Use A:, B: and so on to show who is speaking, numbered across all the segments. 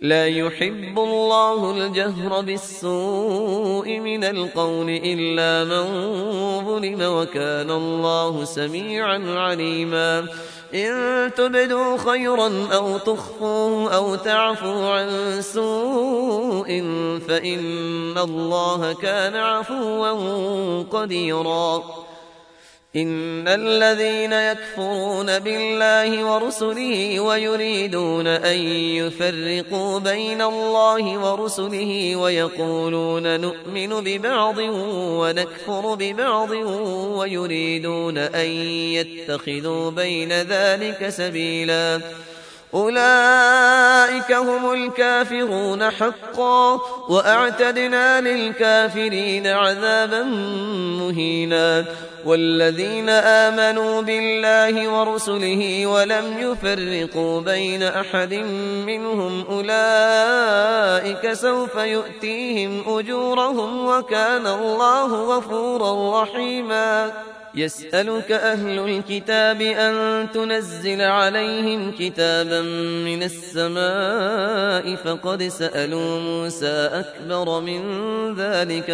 A: لا يحب الله الجهر بالسوء من القول إلا من ظلم وكان الله سميعا عليما إن تبدوا خيرا أو تخفوه أو تعفوا عن سوء فإن الله كان عفوا قديرا إن الذين يكفرون بالله ورسله ويريدون أن يفرقوا بين الله ورسله ويقولون نؤمن ببعض ونكفر ببعض ويريدون أن يتخذوا بين ذلك سبيلا أولئك هم الكافرون حقا وأعتدنا للكافرين عذابا مهينا والذين آمنوا بالله ورسله ولم يفرقوا بين أحد منهم أولئك سوف يؤتيهم أجورهم وكان الله غفورا رحيما يسألك أهل الكتاب أن تنزل عليهم كتابا من السماء فقد سألوا موسى أكبر من ذلك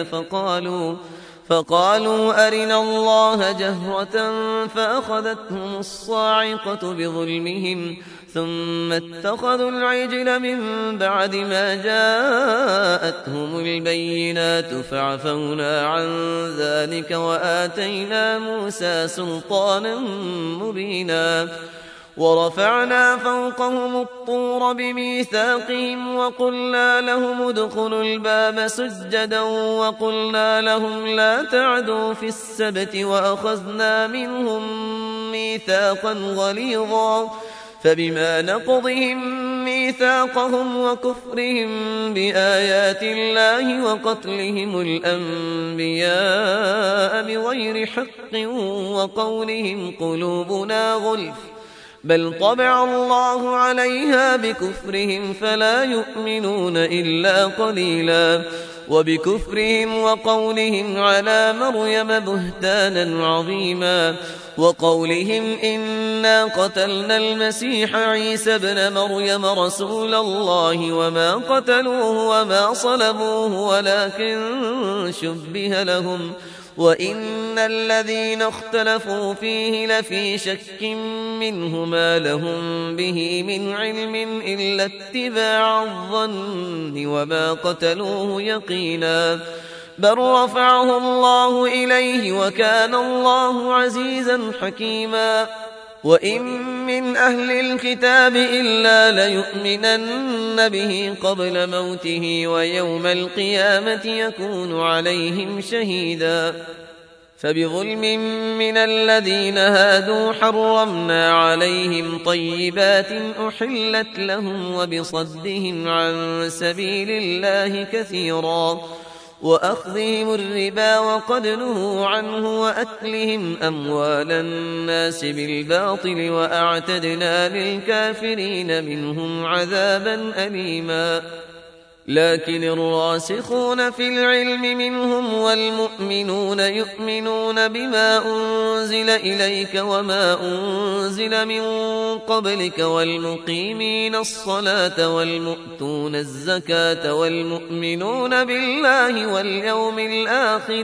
A: فقالوا أرنا الله جهرة فأخذتهم الصاعقة بظلمهم ثم اتخذوا العجل من بعد ما جاءتهم البينات فعفونا عن ذلك وآتينا موسى سلطانا مبينا ورفعنا فوقهم الطور بميثاقهم وقلنا لهم ادخلوا الباب سجدا وقلنا لهم لا تعدوا في السبت وأخذنا منهم ميثاقا غليظا فبما نقضهم ميثاقهم وكفرهم بآيات الله وقتلهم الأنبياء بغير حق وقولهم قلوبنا غلف بل طبع الله عليها بكفرهم فلا يؤمنون إلا قليلا وبكفرهم وقولهم على مريم بهتانا عظيما وقولهم إنا قتلنا المسيح عيسى ابن مريم رسول الله وما قتلوه وما صلبوه ولكن شبه لهم وإن الذين اختلفوا فيه لفي شك منه ما لهم به من علم إلا اتباع الظن وما قتلوه يقينا بل رفعه الله إليه وكان الله عزيزا حكيما وإن من أهل الكتاب إلا ليؤمنن به قبل موته ويوم القيامة يكون عليهم شهيدا فبظلم من الذين هادوا حرمنا عليهم طيبات أحلت لهم وبصدهم عن سبيل الله كثيرا وأخذهم الربا وقد نهوا عنه وأكلهم أموال الناس بالباطل وأعتدنا للكافرين منهم عذابا أليما لكن الراسخون في العلم منهم والمؤمنون يؤمنون بما أنزل إليك وما أنزل من قبلك والمقيمين الصلاة والمؤتون الزكاة والمؤمنون بالله واليوم الآخر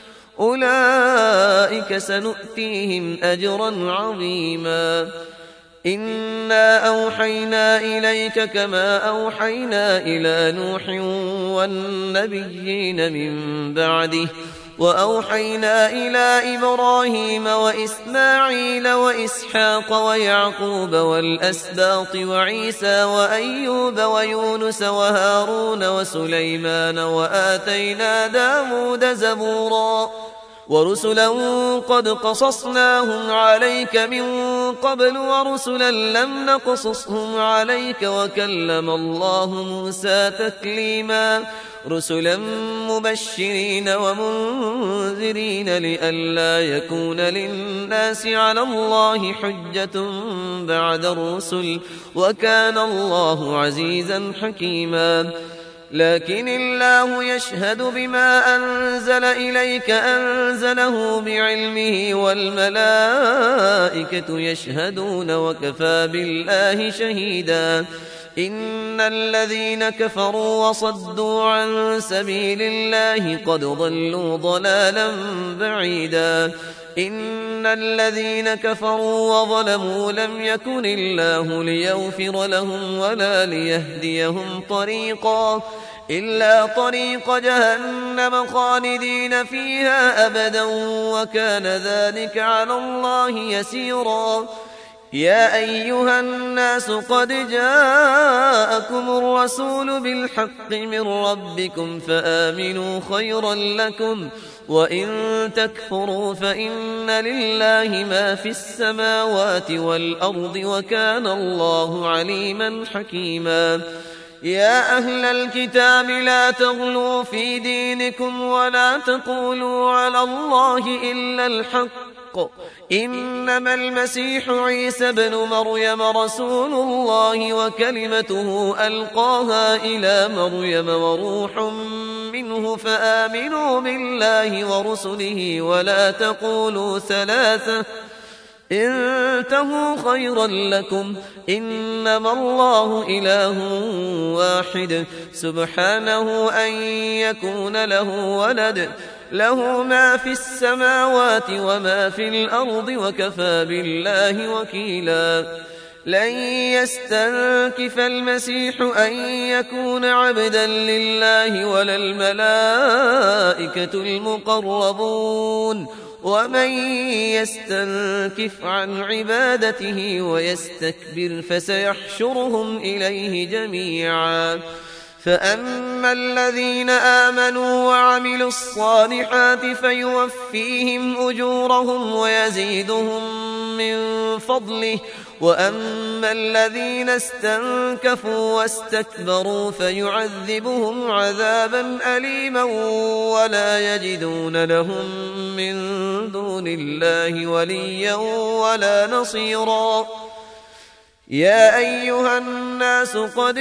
A: أولئك سنؤتيهم أجرا عظيما إنا أوحينا إليك كما أوحينا إلى نوح والنبيين من بعده وأوحينا إلى إبراهيم وإسماعيل وإسحاق ويعقوب والأسباط وعيسى وأيوب ويونس وهارون وسليمان وآتينا داود زبورا ورسلا قد قصصناهم عليك من قبل ورسلا لم نقصصهم عليك وكلم الله موسى تكليما رسلا مبشرين ومنذرين لئلا يكون للناس على الله حجة بعد الرسل وكان الله عزيزا حكيما لكن الله يشهد بما أنزل إليك أنزله بعلمه والملائكة يشهدون وكفى بالله شهيدا إن الذين كفروا وصدوا عن سبيل الله قد ضلوا ضلالا بعيدا إن الذين كفروا وظلموا لم يكن الله ليغفر لهم ولا ليهديهم طريقا إلا طريق جهنم خالدين فيها أبدا وكان ذلك على الله يسيرا يا أيها الناس قد جاءكم الرسول بالحق من ربكم فآمنوا خيرا لكم وإن تكفروا فإن لله ما في السماوات والأرض وكان الله عليما حكيما يا أهل الكتاب لا تغلوا في دينكم ولا تقولوا على الله إلا الحق إنما المسيح عيسى بن مريم رسول الله وكلمته ألقاها إلى مريم وروح منه فآمنوا بالله ورسله ولا تقولوا ثلاثة انتهوا خيرا لكم إنما الله إله واحد سبحانه أن يكون له ولد له ما في السماوات وما في الأرض وكفى بالله وكيلا لن يستنكف المسيح أن يكون عبدا لله ولا الملائكة المقربون ومن يستنكف عن عبادته ويستكبر فسيحشرهم إليه جميعا فأما الذين آمنوا وعملوا الصالحات فيوفيهم أجورهم ويزيدهم من فضله وأما الذين استنكفوا واستكبروا فيعذبهم عذابا أليما ولا يجدون لهم من دون الله وليا ولا نصيرا يا أيها الناس قد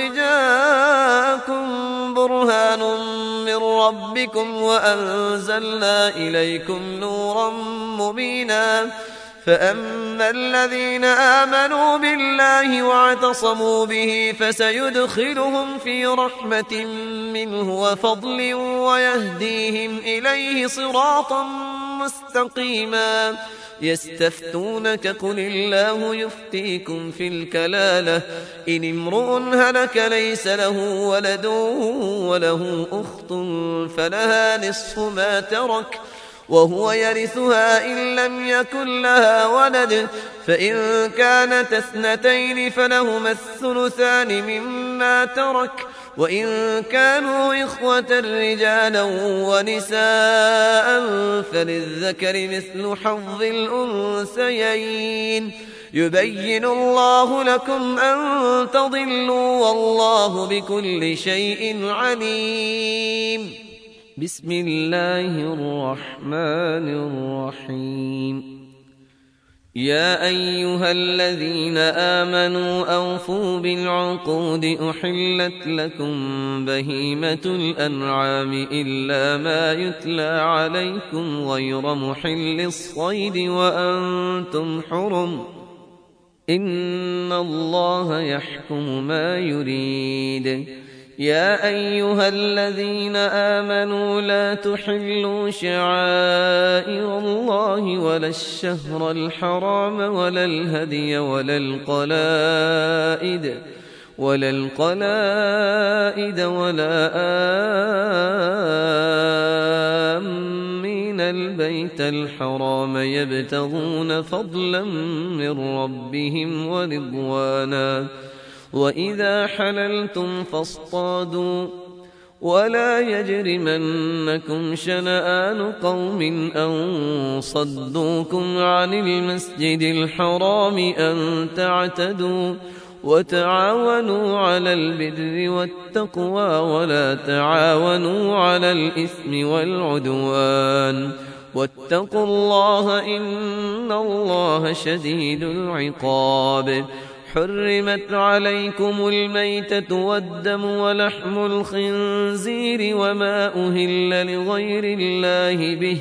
A: جاءكم برهان من ربكم وأنزلنا إليكم نورا مبينا فأما الذين آمنوا بالله واعتصموا به فسيدخلهم في رحمة منه وفضل ويهديهم إليه صراطا مستقيما يستفتونك قل الله يفتيكم في الكلالة إن امرؤ هلك ليس له ولد وله أخت فلها نصف ما ترك وهو يرثها إن لم يكن لها ولد فإن كانت اثنتين فلهما الثلثان مما ترك وإن كانوا إخوة رجالا ونساء فللذكر مثل حظ الأنثيين يبين الله لكم أن تضلوا والله بكل شيء عليم بسم الله الرحمن الرحيم يا أيها الذين آمنوا أوفوا بالعقود أحلت لكم بهيمة الأنعام إلا ما يتلى عليكم غير محل الصيد وأنتم حرم إن الله يحكم ما يريد يا أيها الذين آمنوا لا تحلوا شعائر الله ولا الشهر الحرام ولا الهدي ولا القلائد ولا آمين البيت الحرام يبتغون فضلا من ربهم ورضوانا وإذا حللتم فاصطادوا ولا يجرمنكم شنآن قوم أن صدوكم عن المسجد الحرام أن تعتدوا وتعاونوا على البر والتقوى ولا تعاونوا على الإثم والعدوان واتقوا الله إن الله شديد العقاب حرمت عليكم الميتة والدم ولحم الخنزير وما أهل لغير الله به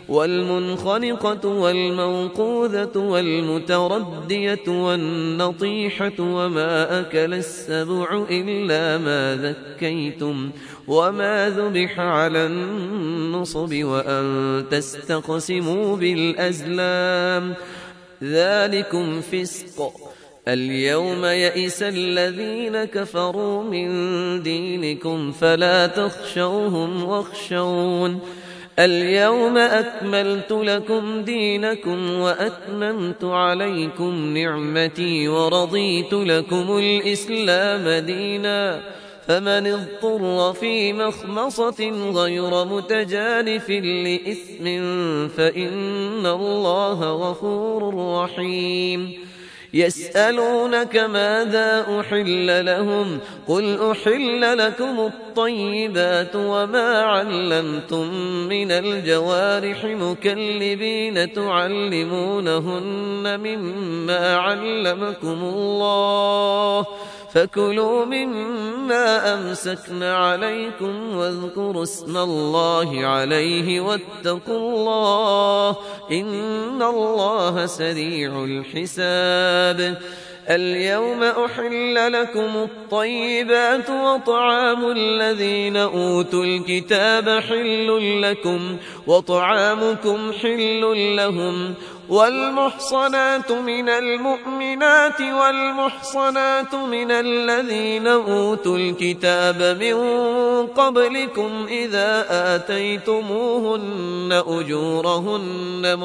A: والمنخنقة والموقوذة والمتردية والنطيحة وما أكل السبع إلا ما ذكيتم وما ذبح على النصب وأن تستقسموا بالأزلام ذلكم فسق. اليوم يئس الذين كفروا من دينكم فلا تخشوهم واخشون اليوم أكملت لكم دينكم وأتممت عليكم نعمتي ورضيت لكم الإسلام دينا فمن اضطر في مخمصة غير متجانف لإثم فإن الله غفور رحيم. يسألونك ماذا أحل لهم قل أحل لكم الطيبات وما علمتم من الجوارح مكلبين تعلمونهن مما علمكم الله فكلوا مما أمسكن عليكم واذكروا اسم الله عليه واتقوا الله إن الله سريع الحساب. اليوم أحل لكم الطيبات وطعام الذين أوتوا الكتاب حل لكم وطعامكم حل لهم والمحصنات من المؤمنات والمحصنات من الذين أوتوا الكتاب من قبلكم إذا آتيتموهن أجورهن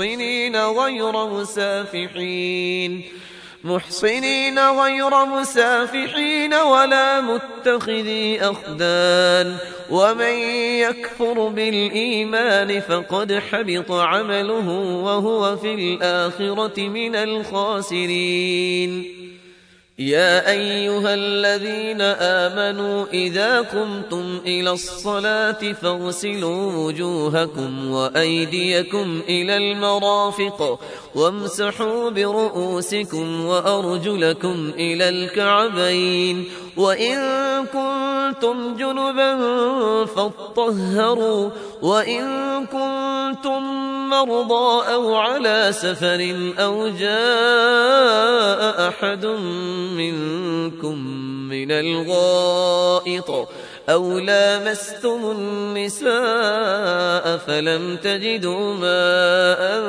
A: محصنين غير مسافحين ولا متخذي أخدان ومن يكفر بالإيمان فقد حبط عمله وهو في الآخرة من الخاسرين. يا أيها الذين آمنوا إذا قمتم إلى الصلاة فاغسلوا وجوهكم وأيديكم إلى المرافق وامسحوا برؤوسكم وأرجلكم إلى الكعبين وإن كنتم جنبا فاطهروا وإن كنتم مرضى أو على سفر أو جاء أحد منكم من الغائط أو لامستم النساء فلم تجدوا ماء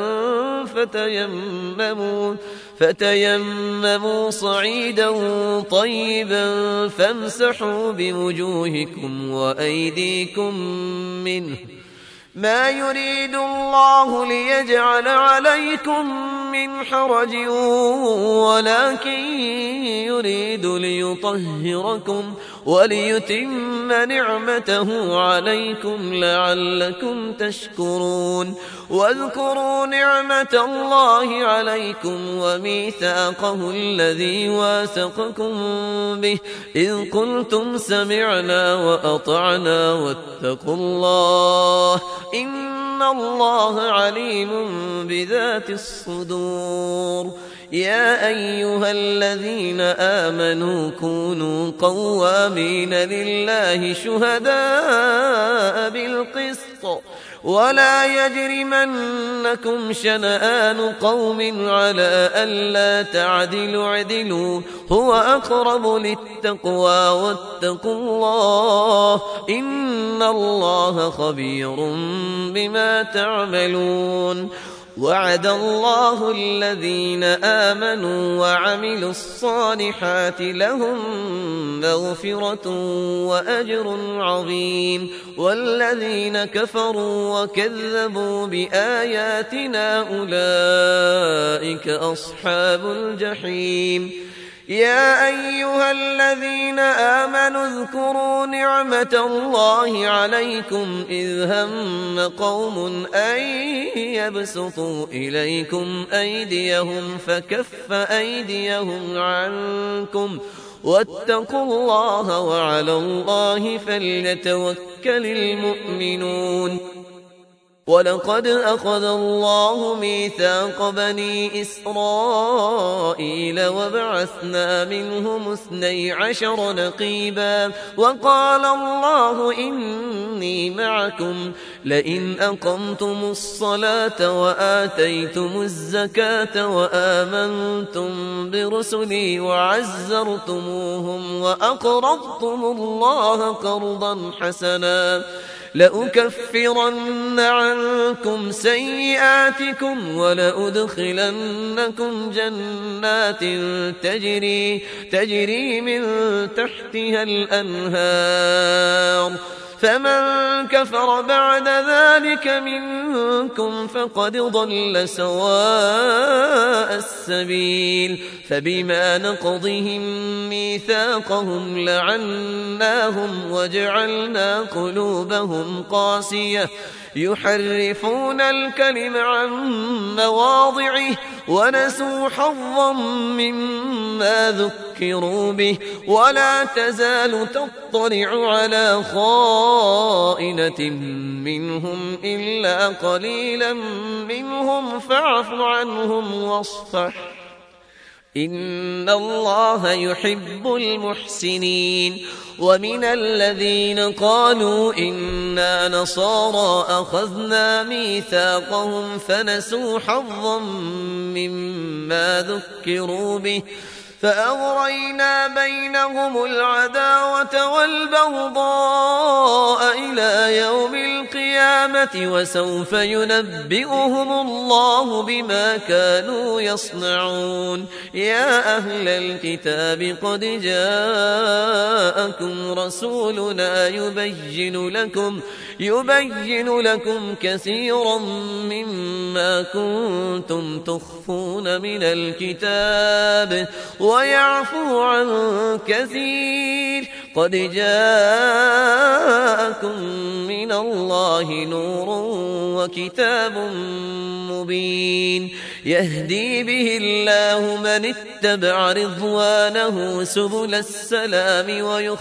A: فتيمموا صعيدا طيبا فامسحوا بوجوهكم وأيديكم منه ما يريد الله ليجعل عليكم من حرج ولكن يريد ليطهركم وليتم نعمته عليكم لعلكم تشكرون. واذكروا نعمة الله عليكم وميثاقه الذي واثقكم به إذ قلتم سمعنا وأطعنا واتقوا الله إن الله عليم بذات الصدور. يا أيها الذين آمنوا كونوا قوامين لله شهداء بالقسط ولا يجرمنكم شنآن قوم على ألا تعدلوا اعدلوا هو أقرب للتقوى واتقوا الله إن الله خبير بما تعملون. وعد الله الذين آمنوا وعملوا الصالحات لهم مغفرة وأجر عظيم والذين كفروا وكذبوا بآياتنا أولئك أصحاب الجحيم. يا أيها الذين آمنوا اذكروا نعمة الله عليكم إذ هم قوم أن يبسطوا إليكم أيديهم فكف أيديهم عنكم واتقوا الله وعلى الله فليتوكل المؤمنون. ولقد أخذ الله ميثاق بني إسرائيل وبعثنا منهم 12 نقيبا وقال الله إني معكم لئن أقمتم الصلاة وآتيتم الزكاة وآمنتم برسلي وعزرتموهم وأقرضتم الله قرضا حسنا لأكفرن عنكم سيئاتكم ولأدخلنكم جنات تجري من تحتها الأنهار فمن كفر بعد ذلك منكم فقد ضل سواء السبيل فبما نقضهم ميثاقهم لعناهم وجعلنا قلوبهم قاسية يحرفون الكلم عن مواضعه ونسوا حظا مما ذكروا به ولا تزال تطلع على خائنة منهم إلا قليلا منهم فاعف عنهم واصفح إن الله يحب المحسنين ومن الذين قالوا إنا نصارى أخذنا ميثاقهم فنسوا حظا مما ذكروا به فأغرينا بينهم العداوة والبغضاء إلى يوم القيامة وسوف ينبئهم الله بما كانوا يصنعون يا أهل الكتاب قد جاءكم رسولنا يبين لكم كثيرا مما كنتم تخفون من الكتاب ويعفو عن كثير قد جاءكم من الله نور وكتاب مبين يهدي به الله من اتبع رضوانه سبل السلام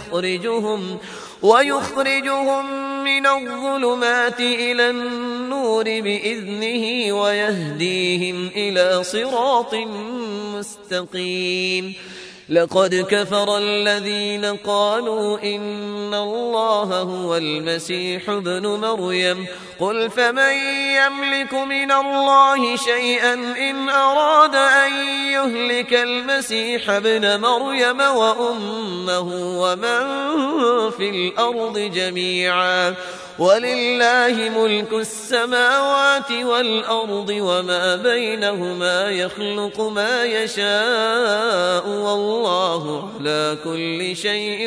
A: ويخرجهم من الظلمات إلى النور بإذنه ويهديهم إلى صراط مستقيم لقد كفر الذين قالوا إن الله هو المسيح ابن مريم قل فمن يملك من الله شيئا إن أراد أن يهلك المسيح ابن مريم وأمه ومن في الأرض جميعا ولله ملك السماوات والأرض وما بينهما يخلق ما يشاء والله على كل شيء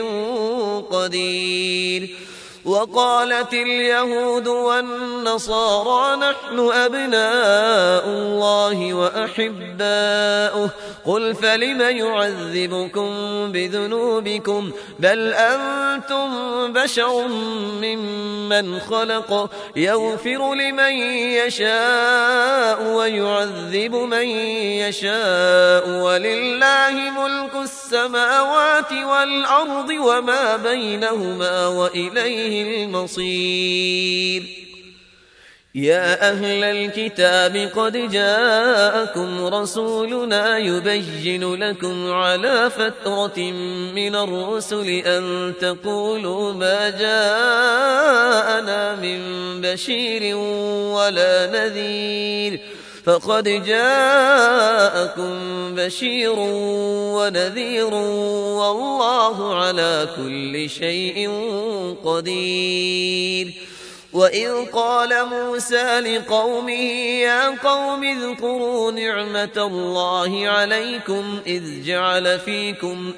A: قدير وقالت اليهود والنصارى نحن أبناء الله وأحباؤه قل فلم يعذبكم بذنوبكم بل أنتم بشر ممن خلق يغفر لمن يشاء ويعذب من يشاء ولله ملك السماوات والأرض وما بينهما وإليه المصير يا أهل الكتاب قد جاءكم رسولنا يبين لكم على فترة من الرسل أن تقولوا ما جاءنا من بشير ولا نذير فقد جاءكم بشير ونذير والله على كل شيء قدير وإذ قال موسى لقومه يا قوم اذكروا نعمة الله عليكم إذ جعل فيكم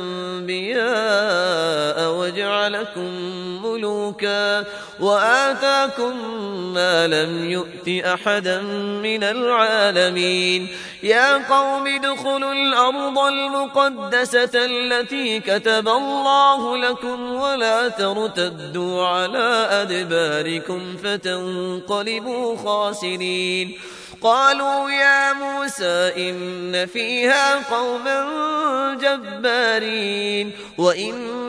A: أنبياء وجعلكم ملوكا وآتاكم ما لم يؤت أحدا من العالمين يا قوم ادخلوا الأرض المقدسة التي كتب الله لكم ولا ترتدوا على أدباركم فتنقلبوا خاسرين قالوا يا موسى إن فيها قوما جبارين وإنا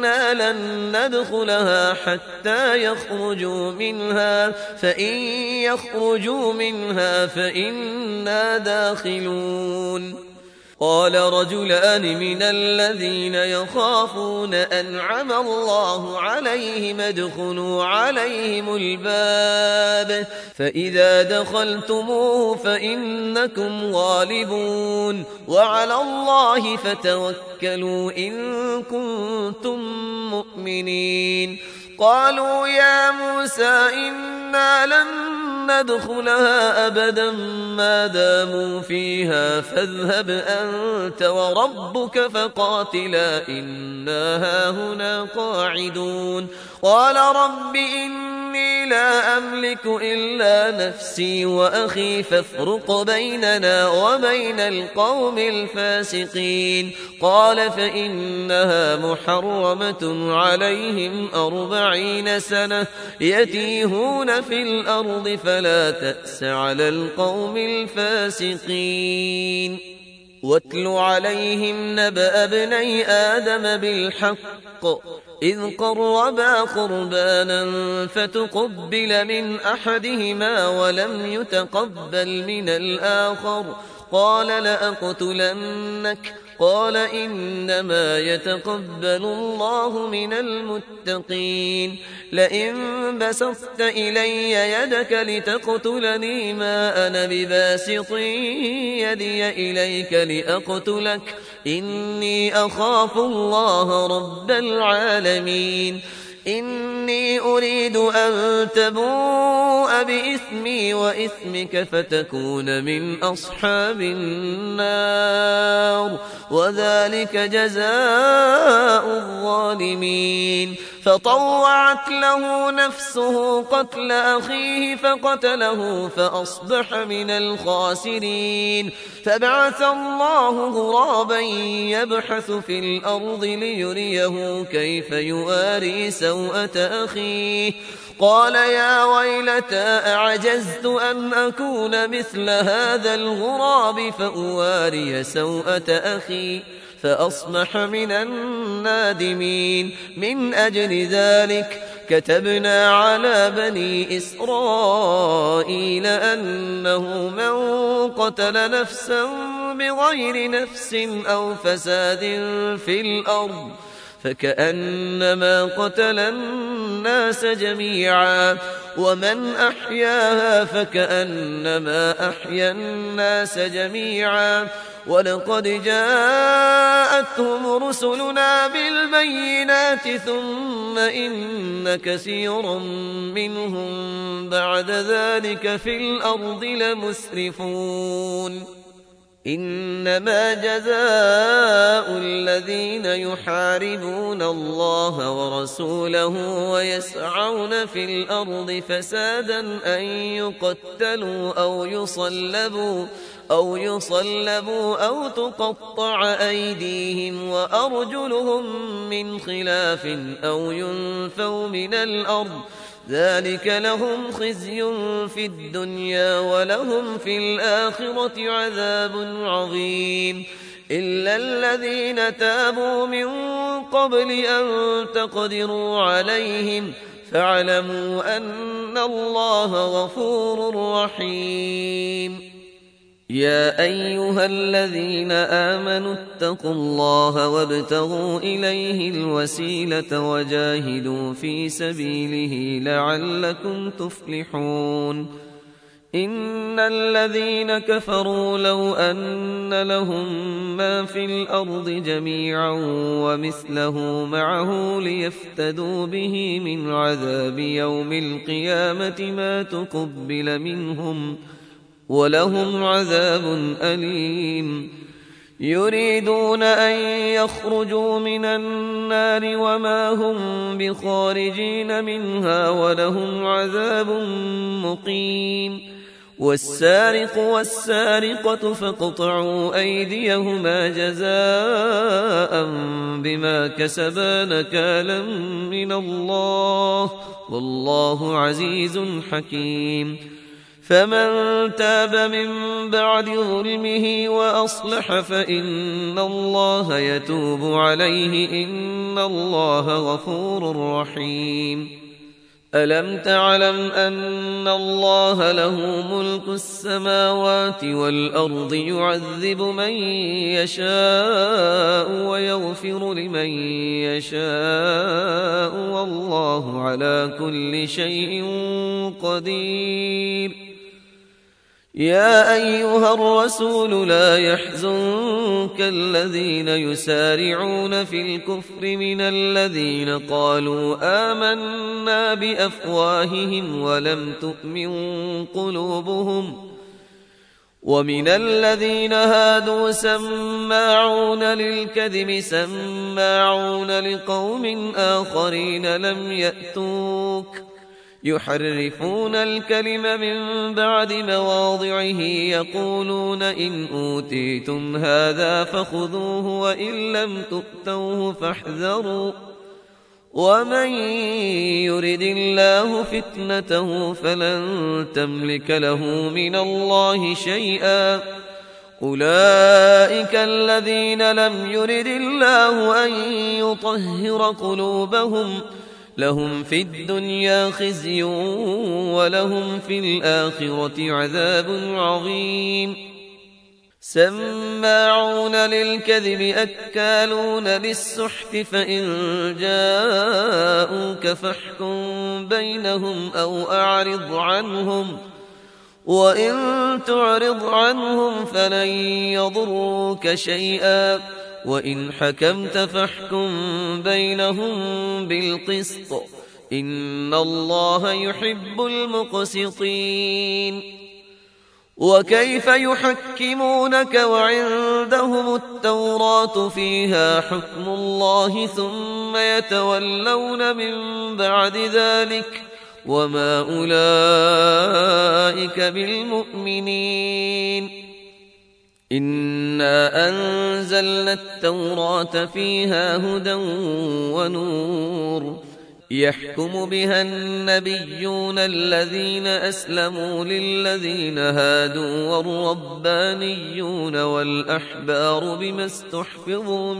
A: إنا لن ندخلها حتى يخرجوا منها فإن يخرجوا منها فإنا داخلون. قال رجلان من الذين يخافون أنعم الله عليهم ادخلوا عليهم الباب فإذا دخلتموه فإنكم غالبون وعلى الله فتوكلوا إن كنتم مؤمنين. قالوا يا موسى إنا لن ندخلها أبدا ما داموا فيها فاذهب أنت وربك فقاتلا إنا هاهنا قاعدون. قال رب إني لا أملك إلا نفسي وأخي فافرق بيننا وبين القوم الفاسقين. قال فإنها محرمة عليهم 40 سنة يتيهون في الأرض فلا تأس على القوم الفاسقين. واتل عليهم نبأ ابني آدم بالحق إذ قربا قربانا فتقبل من أحدهما ولم يتقبل من الآخر قال لأقتلنك قال إنما يتقبل الله من المتقين. لئن بسطت إلي يدك لتقتلني ما أنا بباسط يدي إليك لأقتلك إني أخاف الله رب العالمين. إني أريد أن تبوء بإثمي وإثمك فتكون من أصحاب النار وذلك جزاء الظالمين. فطوعت له نفسه قتل أخيه فقتله فأصبح من الخاسرين. فبعث الله غرابا يبحث في الأرض ليريه كيف يواري سوءة أخيه قال يا ويلتى أعجزت أن أكون مثل هذا الغراب فأواري سوءة أخي فأصبح من النادمين. من أجل ذلك كتبنا على بني إسرائيل أنه من قتل نفسا بغير نفس أو فساد في الأرض فكأنما قتل الناس جميعا ومن أحياها فكأنما أحيا الناس جميعا. ولقد جاءتهم رسلنا بالبينات ثم إن كثيرا منهم بعد ذلك في الأرض لمسرفون. إنما جزاء الذين يحاربون الله ورسوله ويسعون في الأرض فسادا أن يقتلوا أو يصلبوا أو تقطع أيديهم وأرجلهم من خلاف أو ينفوا من الأرض ذلك لهم خزي في الدنيا ولهم في الآخرة عذاب عظيم. إلا الذين تابوا من قبل أن تقدروا عليهم فاعلموا أن الله غفور رحيم. يا أيها الذين آمنوا اتقوا الله وابتغوا إليه الوسيلة وجاهدوا في سبيله لعلكم تفلحون. إن الذين كفروا لو أن لهم ما في الأرض جميعا ومثله معه ليفتدوا به من عذاب يوم القيامة ما تقبل منهم ولهم عذاب أليم. يريدون أن يخرجوا من النار وما هم بخارجين منها ولهم عذاب مقيم. والسارق والسارقة فاقطعوا أيديهما جزاء بما كسبا نكالا من الله والله عزيز حكيم. فمن تاب من بعد ظلمه وأصلح فإن الله يتوب عليه إن الله غفور رحيم. ألم تعلم أن الله له ملك السماوات والأرض يعذب من يشاء ويغفر لمن يشاء والله على كل شيء قدير. يا أيها الرسول لا يحزنك الذين يسارعون في الكفر من الذين قالوا آمنا بأفواههم ولم تؤمن قلوبهم ومن الذين هادوا سماعون للكذب سماعون لقوم آخرين لم يأتوك يحرفون الكلم من بعد مواضعه يقولون إن أوتيتم هذا فخذوه وإن لم تؤتوه فاحذروا ومن يرد الله فتنته فلن تملك له من الله شيئا أولئك الذين لم يرد الله أن يطهر قلوبهم لهم في الدنيا خزي ولهم في الآخرة عذاب عظيم. سماعون للكذب أكالون للسحت فإن جاءوك فاحكم بينهم أو أعرض عنهم وإن تعرض عنهم فلن يضروك شيئا وإن حكمت فاحكم بينهم بالقسط إن الله يحب المقسطين. وكيف يحكمونك وعندهم التوراة فيها حكم الله ثم يتولون من بعد ذلك وما أولئك بالمؤمنين. إنا أنزلنا التوراة فيها هدى ونور يحكم بها النبيون الذين أسلموا للذين هادوا والربانيون والأحبار بما استحفظوا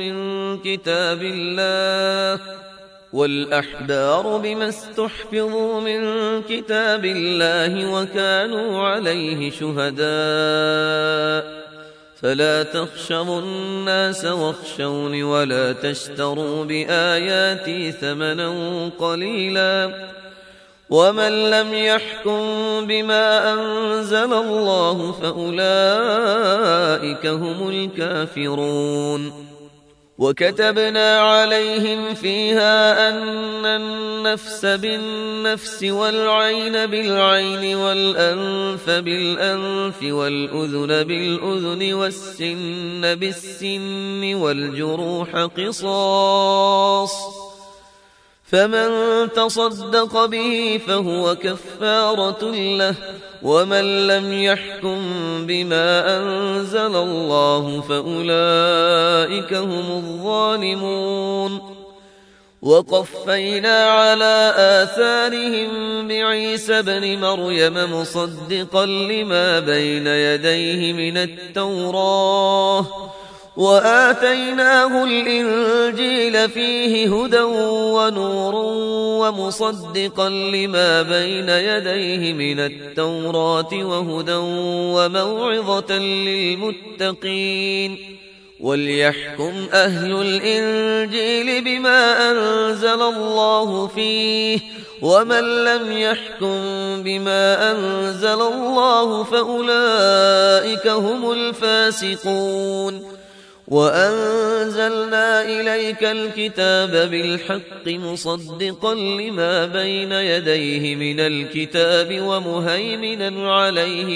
A: من كتاب الله وكانوا عليه شهداء فلا تخشوا الناس واخشوني ولا تشتروا بآياتي ثمنا قليلا ومن لم يحكم بما أنزل الله فأولئك هم الكافرون. وكتبنا عليهم فيها أن النفس بالنفس والعين بالعين والأنف بالأنف والأذن بالأذن والسن بالسن والجروح قصاص فمن تصدق به فهو كفارة له ومن لم يحكم بما أنزل الله فأولئك هم الظالمون. وقفينا على آثارهم بعيسى ابن مريم مصدقا لما بين يديه من التوراة وآتيناه الإنجيل فيه هدى ونور ومصدقا لما بين يديه من التوراة وهدى وموعظة للمتقين. وليحكم أهل الإنجيل بما أنزل الله فيه ومن لم يحكم بما أنزل الله فأولئك هم الفاسقون. وأنزلنا إليك الكتاب بالحق مصدقا لما بين يديه من الكتاب ومهيمنا عليه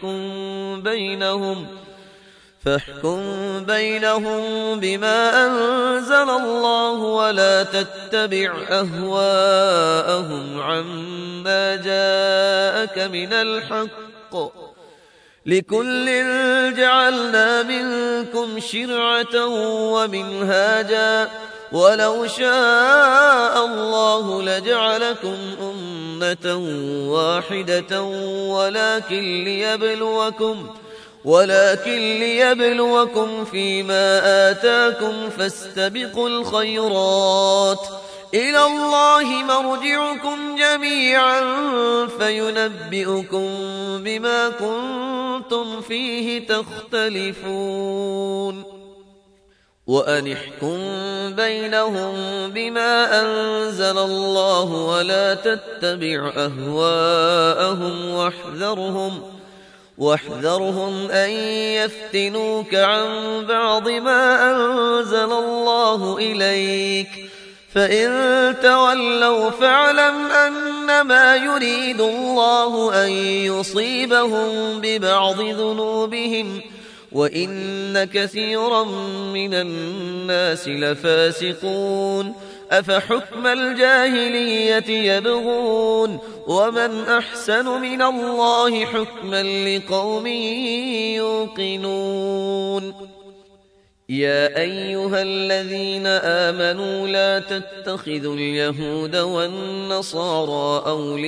A: فاحكم بينهم بما أنزل الله ولا تتبع أهواءهم عما جاءك من الحق لكل جعلنا منكم شرعة ومنهاجا ولو شاء الله لجعلكم أمة واحدة ولكن ليبلوكم فيما آتاكم فاستبقوا الخيرات إلى الله مرجعكم جميعا فينبئكم بما كنتم فيه تختلفون وأنحكم بينهم بما أنزل الله ولا تتبع أهواءهم واحذرهم أن يفتنوك عن بعض ما أنزل الله إليك فإن تولوا فاعلم أنما يريد الله أن يصيبهم ببعض ذنوبهم وإن كثيرا من الناس لفاسقون أفحكم الجاهلية يبغون ومن أحسن من الله حكما لقوم يوقنون يا أيها الذين آمنوا لا تتخذوا اليهود والنصارى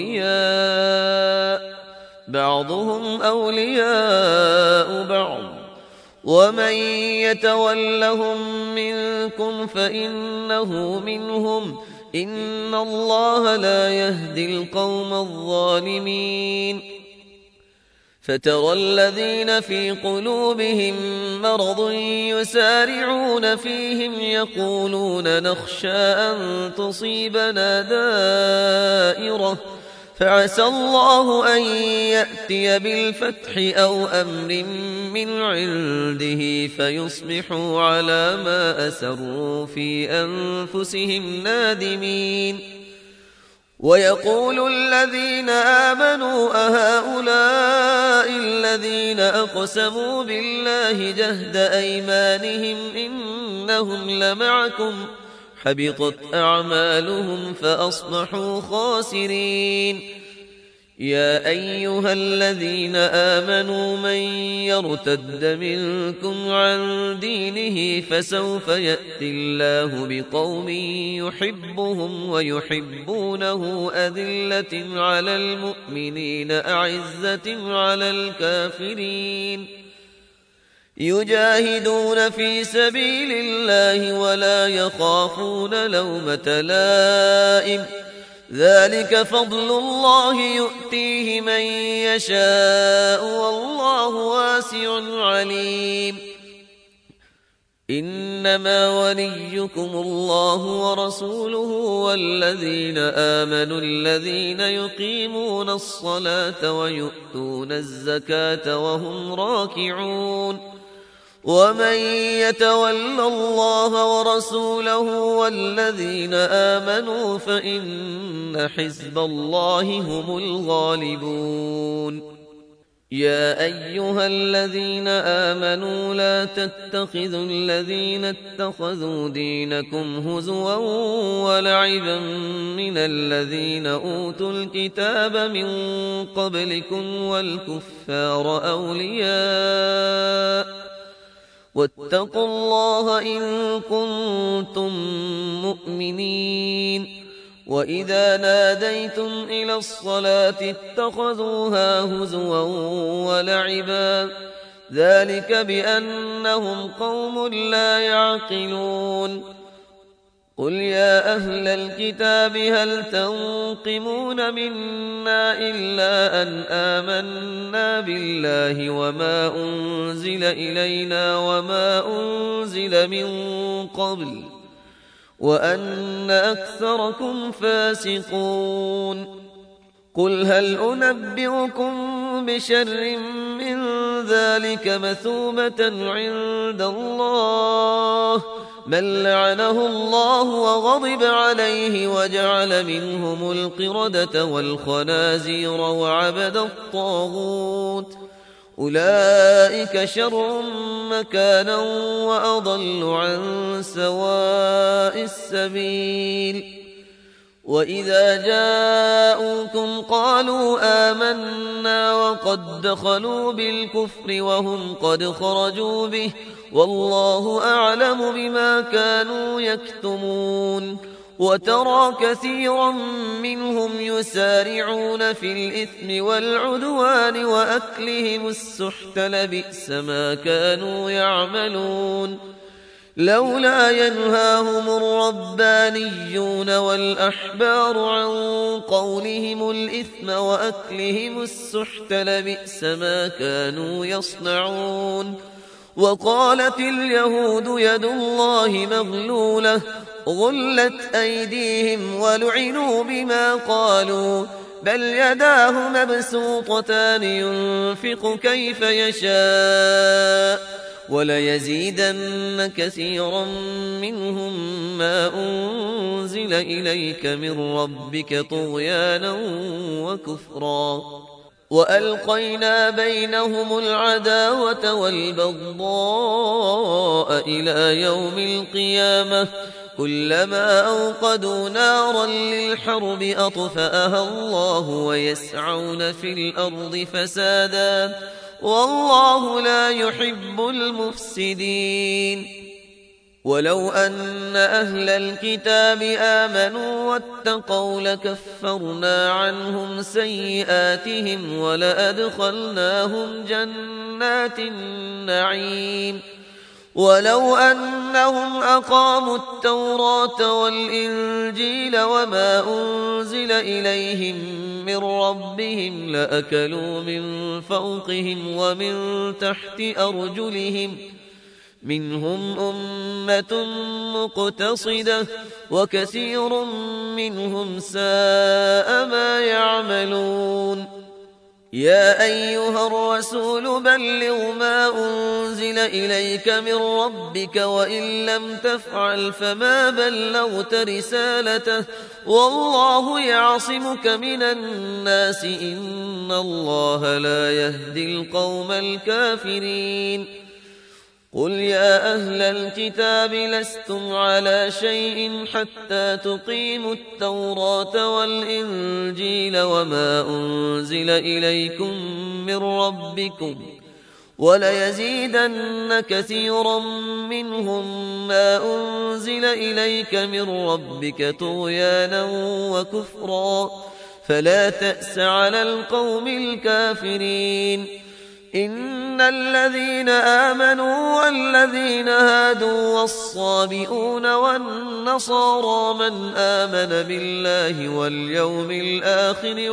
A: أولياء بعضهم أولياء بعض ومن يتولهم منكم فإنه منهم إن الله لا يهدي القوم الظالمين فترى الذين في قلوبهم مرض يسارعون فيهم يقولون نخشى أن تصيبنا دائرة فعسى الله أن يأتي بالفتح أو أمر من عنده فيصبحوا على ما أسروا في أنفسهم نادمين ويقول الذين آمنوا أهؤلاء الذين أقسموا بالله جهد أيمانهم إنهم لمعكم حبطت أعمالهم فأصبحوا خاسرين يا أيها الذين آمنوا من يرتد منكم عن دينه فسوف يأتي الله بقوم يحبهم ويحبونه أذلة على المؤمنين أعزة على الكافرين يجاهدون في سبيل الله ولا يخافون لومة لائم ذلك فضل الله يؤتيه من يشاء والله واسع عليم إنما وليكم الله ورسوله والذين آمنوا الذين يقيمون الصلاة ويؤتون الزكاة وهم راكعون ومن يتول الله ورسوله والذين آمنوا فإن حزب الله هم الغالبون يا أيها الذين آمنوا لا تتخذوا الذين اتخذوا دينكم هزوا ولعبا من الذين أوتوا الكتاب من قبلكم والكفار أولياء واتقوا الله إن كنتم مؤمنين وإذا ناديتم إلى الصلاة اتخذوها هزوا ولعبا ذلك بأنهم قوم لا يعقلون قل يا أهل الكتاب هل تنقمون منا إلا أن آمنا بالله وما أنزل إلينا وما أنزل من قبل وأن أكثركم فاسقون قل هل أنبئكم بشر من ذلك مثوبة عند الله من لعنه الله وغضب عليه وجعل منهم القردة والخنازير وعبد الطاغوت أولئك شر مكانا وأضل عن سواء السبيل وإذا جاءوكم قالوا آمنا وقد دخلوا بالكفر وهم قد خرجوا به والله أعلم بما كانوا يكتمون وترى كثيرا منهم يسارعون في الإثم والعدوان وأكلهم السحت لبئس ما كانوا يعملون لولا ينهاهم الربانيون والأحبار عن قولهم الإثم وأكلهم السحت لبئس ما كانوا يصنعون وقالت اليهود يد الله مغلولة غلت أيديهم ولعنوا بما قالوا بل يداه مبسوطتان ينفق كيف يشاء وليزيدن كثيرا منهم ما أنزل إليك من ربك طغيانا وكفرا وألقينا بينهم العداوة والبغضاء إلى يوم القيامة كلما أوقدوا نارا للحرب أطفأها الله ويسعون في الأرض فسادا والله لا يحب المفسدين ولو أن أهل الكتاب آمنوا واتقوا لكفرنا عنهم سيئاتهم ولأدخلناهم جنات النعيم ولو أنهم أقاموا التوراة والإنجيل وما أنزل إليهم من ربهم لأكلوا من فوقهم ومن تحت أرجلهم منهم أمة مقتصدة وكثير منهم ساء ما يعملون يا أيها الرسول بلغ ما أنزل إليك من ربك وإن لم تفعل فما بلغت رسالته والله يعصمك من الناس إن الله لا يهدي القوم الكافرين قل يا أهل الكتاب لستم على شيء حتى تقيموا التوراة والإنجيل وما أنزل إليكم من ربكم وليزيدن كثيرا منهم ما أنزل إليك من ربك طغيانا وكفرا فلا تأس على القوم الكافرين إن الذين آمنوا والذين هادوا والصابئون والنصارى من آمن بالله واليوم الآخر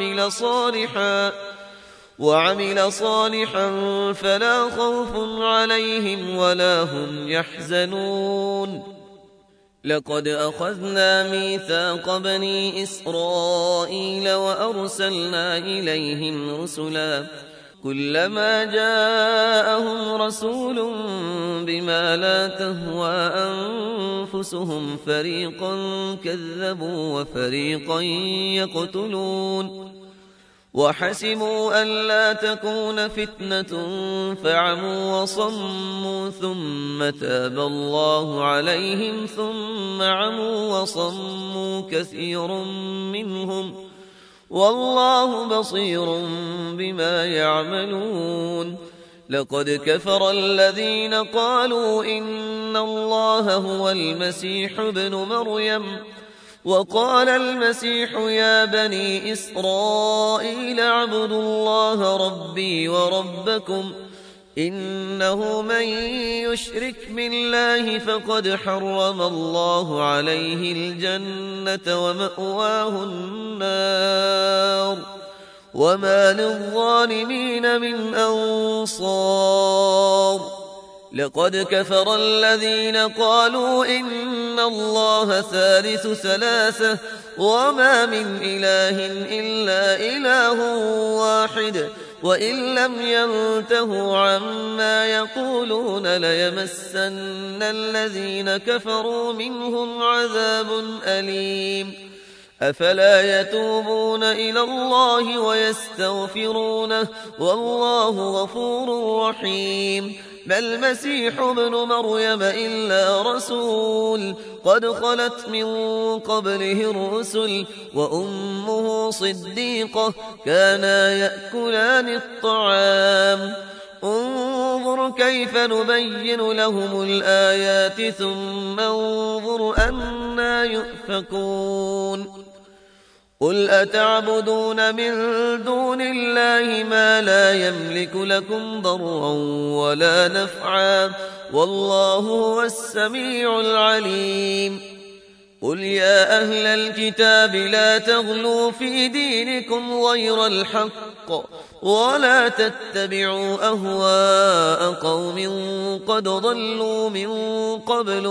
A: وعمل صالحا فلا خوف عليهم ولا هم يحزنون لقد أخذنا ميثاق بني إسرائيل وأرسلنا إليهم رسلا كلما جاءهم رسول بما لا تهوى أنفسهم فريقا كذبوا وفريقا يقتلون وحسبوا ألا تكون فتنة فعموا وصموا ثم تاب الله عليهم ثم عموا وصموا كثير منهم والله بصير بما يعملون لقد كفر الذين قالوا إن الله هو المسيح ابن مريم وقال المسيح يا بني إسرائيل اعبدوا الله ربي وربكم إنه من يشرك بالله فقد حرم الله عليه الجنة ومأواه النار وما للظالمين من أنصار لقد كفر الذين قالوا إن الله ثالث ثلاثة وما من إله إلا إله واحد وإن لم ينتهوا عما يقولون ليمسن الذين كفروا منهم عذاب أليم أفلا يتوبون إلى الله ويستغفرونه والله غفور رحيم ما المسيح ابن مريم إلا رسول قد خلت من قبله الرسل وأمه صديقة كانا يأكلان الطعام انظر كيف نبين لهم الآيات ثم انظر أنا يؤفكون قل أتعبدون من دون الله ما لا يملك لكم ضرا ولا نفعا والله هو السميع العليم قل يا أهل الكتاب لا تغلوا في دينكم غير الحق ولا تتبعوا أهواء قوم قد ضلوا من قبل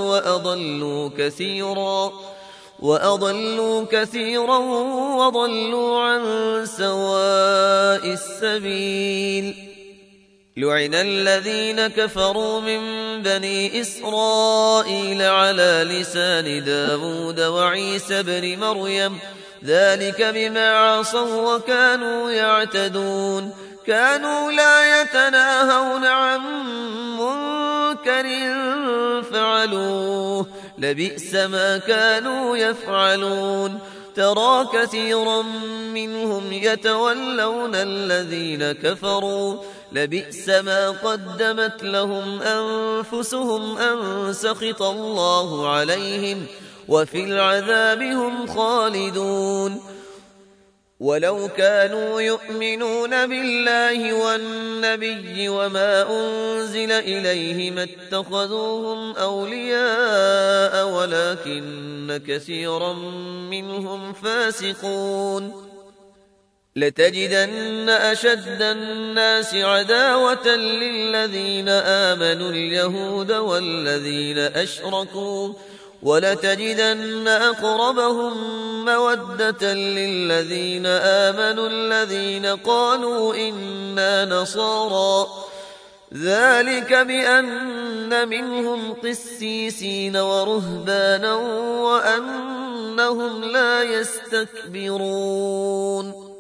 A: وأضلوا كثيرا وضلوا عن سواء السبيل لعن الذين كفروا من بني إسرائيل على لسان داود وعيسى بن مريم ذلك بما عصوا وكانوا يعتدون كانوا لا يتناهون عن منكر فعلوه لبئس ما كانوا يفعلون ترى كثيرا منهم يتولون الذين كفروا لبئس ما قدمت لهم أنفسهم أن سخط الله عليهم وفي العذاب هم خالدون ولو كانوا يؤمنون بالله والنبي وما أنزل إليه ما اتخذوهم أولياء ولكن كثيرا منهم فاسقون لتجدن أشد الناس عداوة للذين آمنوا اليهود والذين أشركوا ولتجدن أقربهم مودة للذين آمنوا الذين قالوا إنا نصارى ذلك بأن منهم قسيسين ورهبانا وأنهم لا يستكبرون